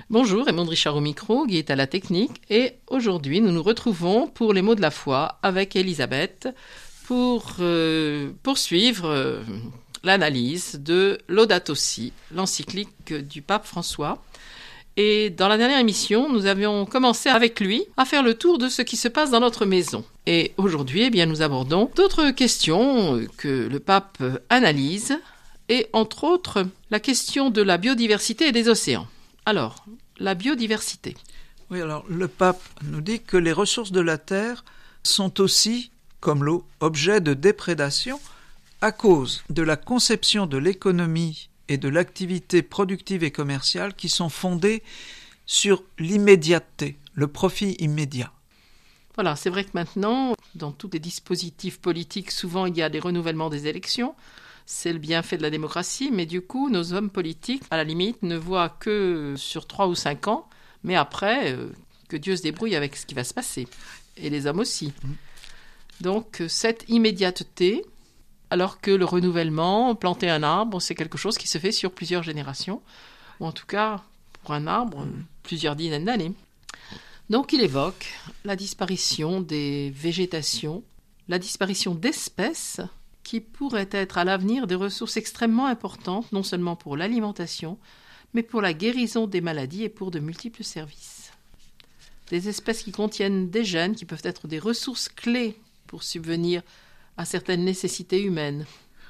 Bonjour, Raymond Richard au micro, Guy est à la technique et aujourd'hui nous nous retrouvons pour les mots de la foi avec Elisabeth pour poursuivre l'analyse de Laudato Si, l'encyclique du pape François. Et dans la dernière émission, nous avions commencé avec lui à faire le tour de ce qui se passe dans notre maison. Et aujourd'hui, nous abordons d'autres questions que le pape analyse et entre autres la question de la biodiversité et des océans. Alors, la biodiversité. Oui, alors le pape nous dit que les ressources de la terre sont aussi, comme l'eau, objet de déprédation à cause de la conception de l'économie et de l'activité productive et commerciale qui sont fondées sur l'immédiateté, le profit immédiat. Voilà, c'est vrai que maintenant, dans tous les dispositifs politiques, souvent il y a des renouvellements des élections. C'est le bienfait de la démocratie, mais du coup, nos hommes politiques, à la limite, ne voient que sur 3 ou 5 ans, mais après, que Dieu se débrouille avec ce qui va se passer. Et les hommes aussi. Donc, cette immédiateté, alors que le renouvellement, planter un arbre, c'est quelque chose qui se fait sur plusieurs générations, ou en tout cas, pour un arbre, plusieurs dizaines d'années. Donc, il évoque la disparition des végétations, la disparition d'espèces, qui pourraient être à l'avenir des ressources extrêmement importantes, non seulement pour l'alimentation, mais pour la guérison des maladies et pour de multiples services. Des espèces qui contiennent des gènes qui peuvent être des ressources clés pour subvenir à certaines nécessités humaines.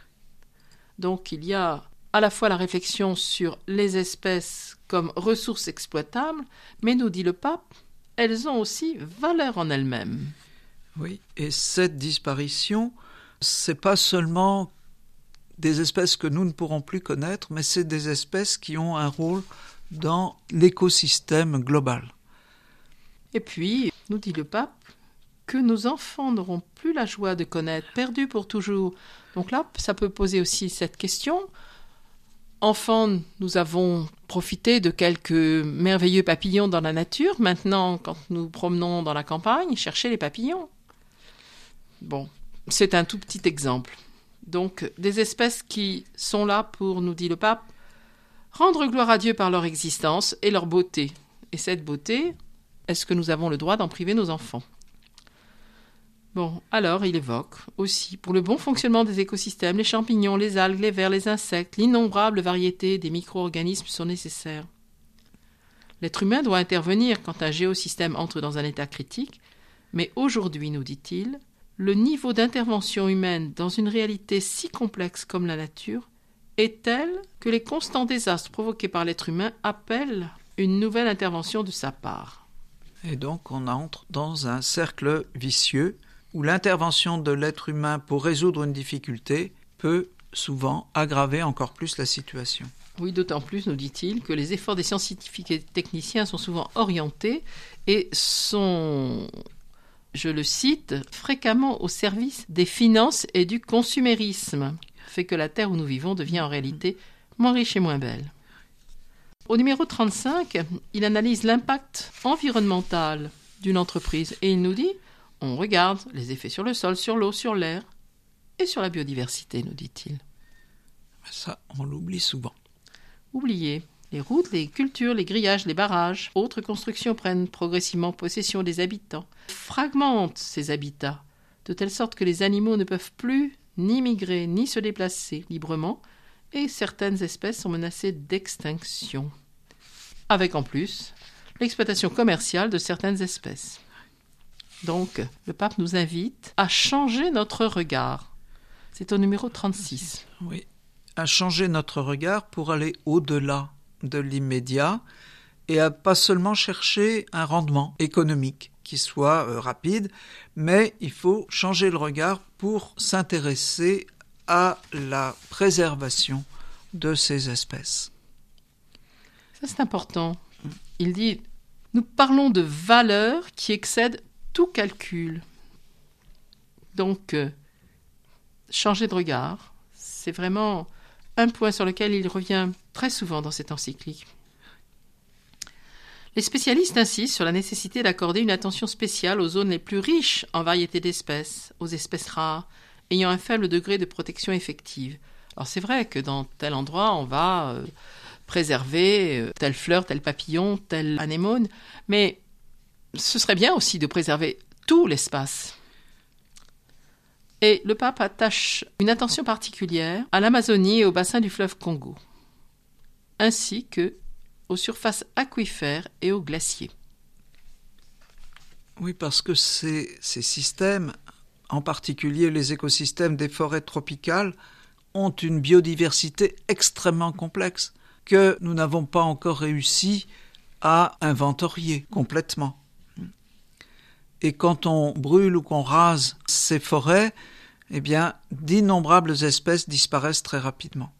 Donc il y a à la fois la réflexion sur les espèces comme ressources exploitables, mais nous dit le pape, elles ont aussi valeur en elles-mêmes. Oui, et cette disparition, c'est pas seulement des espèces que nous ne pourrons plus connaître, mais c'est des espèces qui ont un rôle dans l'écosystème global. Et puis, nous dit le pape, que nos enfants n'auront plus la joie de connaître, perdus pour toujours. Donc là, ça peut poser aussi cette question. Enfants, nous avons profité de quelques merveilleux papillons dans la nature. Maintenant, quand nous promenons dans la campagne, chercher les papillons. Bon. C'est un tout petit exemple. Donc, des espèces qui sont là pour, nous dit le pape, rendre gloire à Dieu par leur existence et leur beauté. Et cette beauté, est-ce que nous avons le droit d'en priver nos enfants ? Bon, alors il évoque aussi, pour le bon fonctionnement des écosystèmes, les champignons, les algues, les vers, les insectes, l'innombrable variété des micro-organismes sont nécessaires. L'être humain doit intervenir quand un géosystème entre dans un état critique, mais aujourd'hui, nous dit-il, le niveau d'intervention humaine dans une réalité si complexe comme la nature est tel que les constants désastres provoqués par l'être humain appellent une nouvelle intervention de sa part. Et donc on entre dans un cercle vicieux où l'intervention de l'être humain pour résoudre une difficulté peut souvent aggraver encore plus la situation. Oui, d'autant plus, nous dit-il, que les efforts des scientifiques et des techniciens sont souvent orientés et sont, je le cite, fréquemment au service des finances et du consumérisme, fait que la terre où nous vivons devient en réalité moins riche et moins belle. Au numéro 35, il analyse l'impact environnemental d'une entreprise et il nous dit, on regarde les effets sur le sol, sur l'eau, sur l'air et sur la biodiversité, nous dit-il. Ça, on l'oublie souvent. Oubliez. Les routes, les cultures, les grillages, les barrages, autres constructions prennent progressivement possession des habitants, fragmentent ces habitats, de telle sorte que les animaux ne peuvent plus ni migrer ni se déplacer librement, et certaines espèces sont menacées d'extinction. Avec en plus l'exploitation commerciale de certaines espèces. Donc, le pape nous invite à changer notre regard. C'est au numéro 36. Oui, à changer notre regard pour aller au-delà de l'immédiat et à pas seulement chercher un rendement économique qui soit rapide, mais il faut changer le regard pour s'intéresser à la préservation de ces espèces. Ça, c'est important. Il dit, nous parlons de valeurs qui excèdent tout calcul. Donc, changer de regard, c'est vraiment un point sur lequel il revient très souvent dans cette encyclique. Les spécialistes insistent sur la nécessité d'accorder une attention spéciale aux zones les plus riches en variétés d'espèces, aux espèces rares, ayant un faible degré de protection effective. Alors c'est vrai que dans tel endroit, on va préserver telle fleur, tel papillon, telle anémone, mais ce serait bien aussi de préserver tout l'espace. Et le pape attache une attention particulière à l'Amazonie et au bassin du fleuve Congo, ainsi que aux surfaces aquifères et aux glaciers. Oui, parce que ces systèmes, en particulier les écosystèmes des forêts tropicales, ont une biodiversité extrêmement complexe que nous n'avons pas encore réussi à inventorier complètement. Et quand on brûle ou qu'on rase ces forêts, eh bien, d'innombrables espèces disparaissent très rapidement.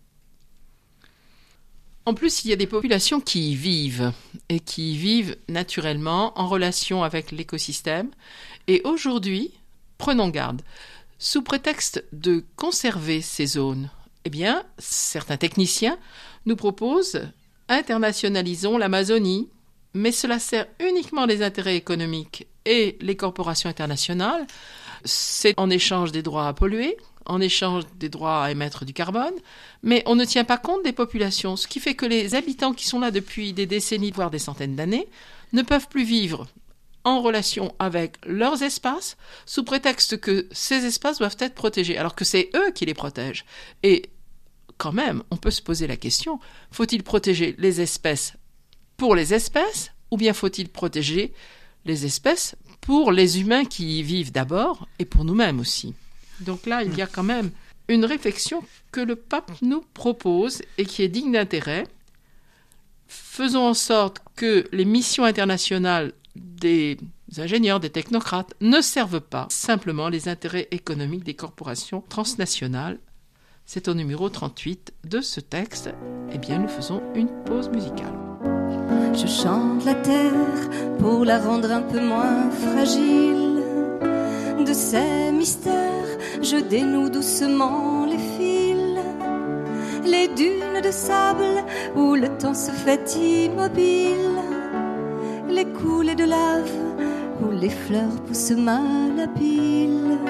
En plus, il y a des populations qui y vivent, et qui y vivent naturellement en relation avec l'écosystème. Et aujourd'hui, prenons garde. Sous prétexte de conserver ces zones, eh bien, certains techniciens nous proposent « internationalisons l'Amazonie », mais cela sert uniquement les intérêts économiques et les corporations internationales. C'est en échange des droits à polluer, en échange des droits à émettre du carbone, mais on ne tient pas compte des populations, ce qui fait que les habitants qui sont là depuis des décennies, voire des centaines d'années, ne peuvent plus vivre en relation avec leurs espaces, sous prétexte que ces espaces doivent être protégés, alors que c'est eux qui les protègent. Et quand même, on peut se poser la question, faut-il protéger les espèces pour les espèces, ou bien faut-il protéger les espèces pour les humains qui y vivent d'abord, et pour nous-mêmes aussi. Donc là, il y a quand même une réflexion que le pape nous propose et qui est digne d'intérêt. Faisons en sorte que les missions internationales des ingénieurs, des technocrates ne servent pas simplement les intérêts économiques des corporations transnationales. C'est au numéro 38 de ce texte. Eh bien, nous faisons une pause musicale. Je chante la terre pour la rendre un peu moins fragile. De ces mystères, je dénoue doucement les fils. Les dunes de sable où le temps se fait immobile. Les coulées de lave où les fleurs poussent malhabiles.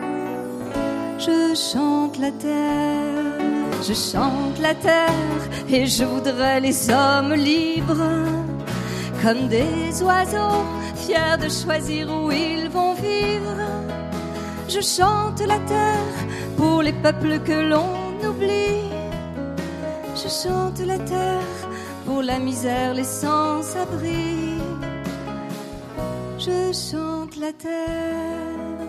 Je chante la terre, je chante la terre et je voudrais les hommes libres, comme des oiseaux fiers de choisir où ils vont vivre. Je chante la terre pour les peuples que l'on oublie. Je chante la terre pour la misère, les sans-abri. Je chante la terre.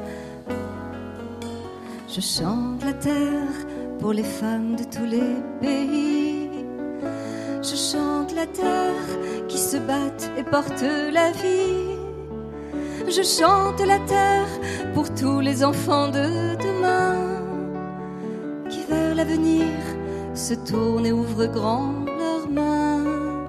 Je chante la terre pour les femmes de tous les pays. Je chante la terre qui se battent et porte la vie. Je chante la terre pour tous les enfants de demain qui vers l'avenir se tournent et ouvrent grand leurs mains.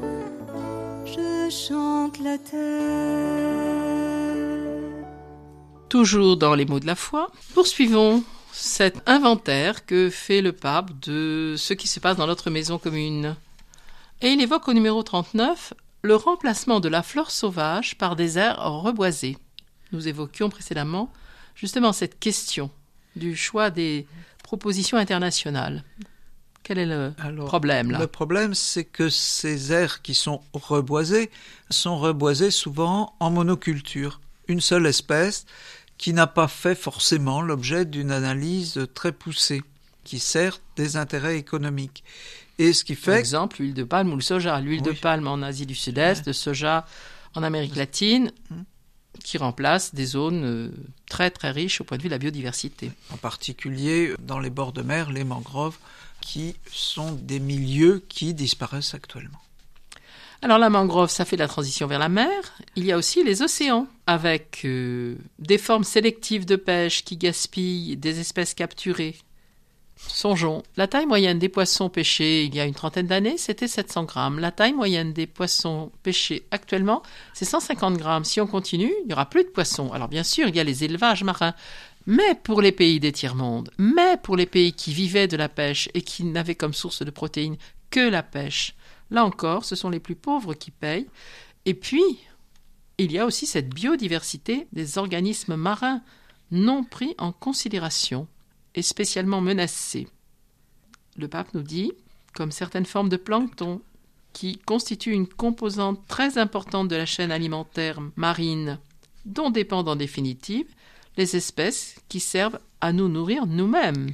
Je chante la terre. Toujours dans les mots de la foi, poursuivons cet inventaire que fait le pape de ce qui se passe dans notre maison commune. Et il évoque au numéro 39 le remplacement de la flore sauvage par des aires reboisées. Nous évoquions précédemment justement cette question du choix des propositions internationales. Quel est le problème là ? Le problème, c'est que ces aires qui sont reboisées souvent en monoculture. Une seule espèce qui n'a pas fait forcément l'objet d'une analyse très poussée, qui sert des intérêts économiques. Et ce qui fait... Par exemple, l'huile de palme ou le soja. L'huile de palme en Asie du Sud-Est, le soja en Amérique latine, qui remplace des zones très très riches au point de vue de la biodiversité. En particulier dans les bords de mer, les mangroves, qui sont des milieux qui disparaissent actuellement. Alors la mangrove, ça fait la transition vers la mer. Il y a aussi les océans, avec des formes sélectives de pêche qui gaspillent des espèces capturées. Songeons, la taille moyenne des poissons pêchés il y a une trentaine d'années, c'était 700 grammes. La taille moyenne des poissons pêchés actuellement, c'est 150 grammes. Si on continue, il n'y aura plus de poissons. Alors bien sûr, il y a les élevages marins. Mais pour les pays des tiers-mondes, mais pour les pays qui vivaient de la pêche et qui n'avaient comme source de protéines que la pêche, là encore, ce sont les plus pauvres qui payent. Et puis, il y a aussi cette biodiversité des organismes marins non pris en considération et spécialement menacés. Le pape nous dit comme certaines formes de plancton, qui constituent une composante très importante de la chaîne alimentaire marine, dont dépendent en définitive les espèces qui servent à nous nourrir nous-mêmes.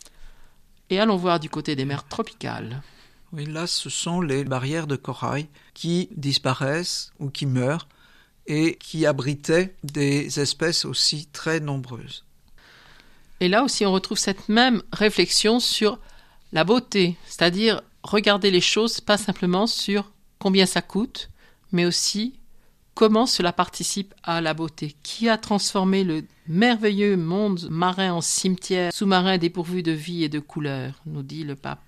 Et allons voir du côté des mers tropicales. Oui, là, ce sont les barrières de corail qui disparaissent ou qui meurent et qui abritaient des espèces aussi très nombreuses. Et là aussi, on retrouve cette même réflexion sur la beauté, c'est-à-dire regarder les choses pas simplement sur combien ça coûte, mais aussi comment cela participe à la beauté. Qui a transformé le merveilleux monde marin en cimetière sous-marin dépourvu de vie et de couleurs, nous dit le pape.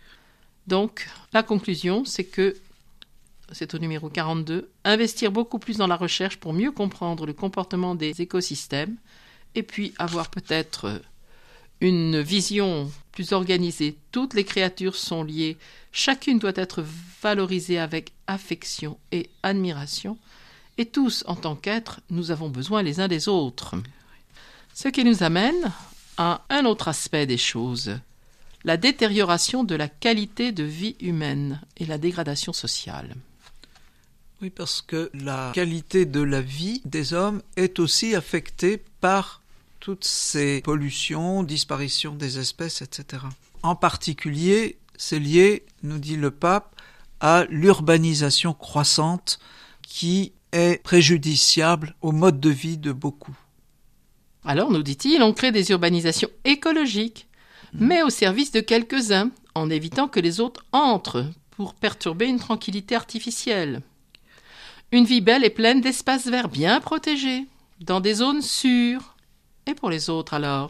Donc, la conclusion, c'est que, c'est au numéro 42, investir beaucoup plus dans la recherche pour mieux comprendre le comportement des écosystèmes, et puis avoir peut-être une vision plus organisée. Toutes les créatures sont liées, chacune doit être valorisée avec affection et admiration, et tous, en tant qu'êtres, nous avons besoin les uns des autres. Ce qui nous amène à un autre aspect des choses, la détérioration de la qualité de vie humaine et la dégradation sociale. Oui, parce que la qualité de la vie des hommes est aussi affectée par toutes ces pollutions, disparitions des espèces, etc. En particulier, c'est lié, nous dit le pape, à l'urbanisation croissante qui est préjudiciable au mode de vie de beaucoup. Alors, nous dit-il, on crée des urbanisations écologiques, mais au service de quelques-uns, en évitant que les autres entrent pour perturber une tranquillité artificielle. Une vie belle et pleine d'espaces verts bien protégés, dans des zones sûres. Et pour les autres alors?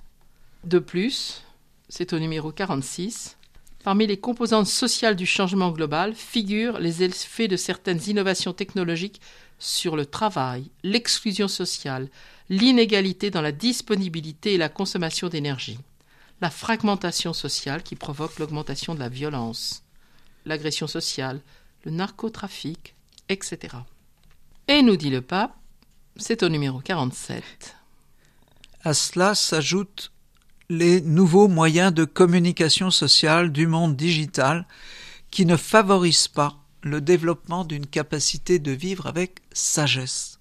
De plus, c'est au numéro 46, parmi les composantes sociales du changement global figurent les effets de certaines innovations technologiques sur le travail, l'exclusion sociale, l'inégalité dans la disponibilité et la consommation d'énergie, la fragmentation sociale qui provoque l'augmentation de la violence, l'agression sociale, le narcotrafic, etc. Et nous dit le pape, c'est au numéro 47. À cela s'ajoutent les nouveaux moyens de communication sociale du monde digital qui ne favorisent pas le développement d'une capacité de vivre avec sagesse,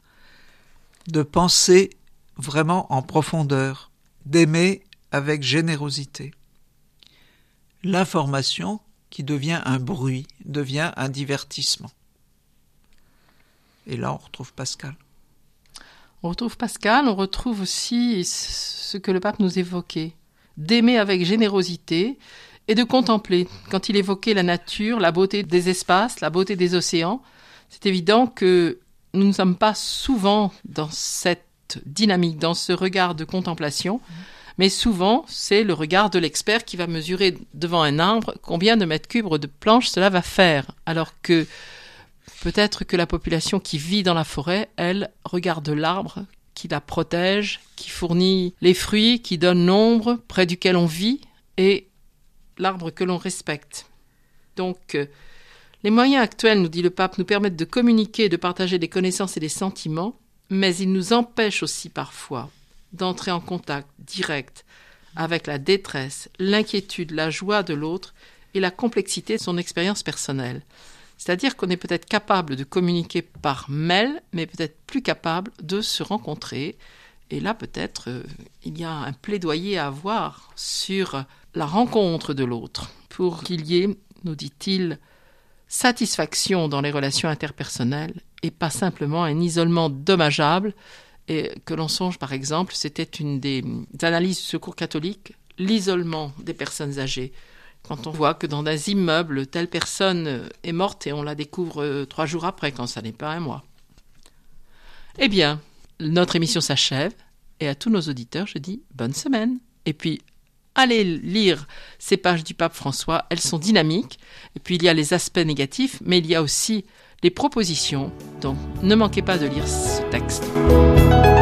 de penser vraiment en profondeur, d'aimer avec générosité. L'information qui devient un bruit, devient un divertissement. Et là, on retrouve Pascal. On retrouve Pascal, on retrouve aussi ce que le pape nous évoquait, d'aimer avec générosité et de contempler. Quand il évoquait la nature, la beauté des espaces, la beauté des océans, c'est évident que nous ne sommes pas souvent dans cette dynamique, dans ce regard de contemplation, mais souvent c'est le regard de l'expert qui va mesurer devant un arbre combien de mètres cubes de planches cela va faire, alors que peut-être que la population qui vit dans la forêt, elle, regarde l'arbre qui la protège, qui fournit les fruits, qui donne l'ombre près duquel on vit et l'arbre que l'on respecte. Donc, les moyens actuels, nous dit le pape, nous permettent de communiquer, de partager des connaissances et des sentiments, mais ils nous empêchent aussi parfois d'entrer en contact direct avec la détresse, l'inquiétude, la joie de l'autre et la complexité de son expérience personnelle. C'est-à-dire qu'on est peut-être capable de communiquer par mail, mais peut-être plus capable de se rencontrer. Et là, peut-être, il y a un plaidoyer à avoir sur la rencontre de l'autre, pour qu'il y ait, nous dit-il, satisfaction dans les relations interpersonnelles et pas simplement un isolement dommageable. Et que l'on songe, par exemple, c'était une des analyses du Secours catholique, l'isolement des personnes âgées. Quand on voit que dans des immeubles, telle personne est morte et on la découvre 3 jours après, quand ça n'est pas un mois. Eh bien, notre émission s'achève et à tous nos auditeurs, je dis bonne semaine. Et puis, allez lire ces pages du pape François, elles sont dynamiques. Et puis, il y a les aspects négatifs, mais il y a aussi les propositions. Donc, ne manquez pas de lire ce texte.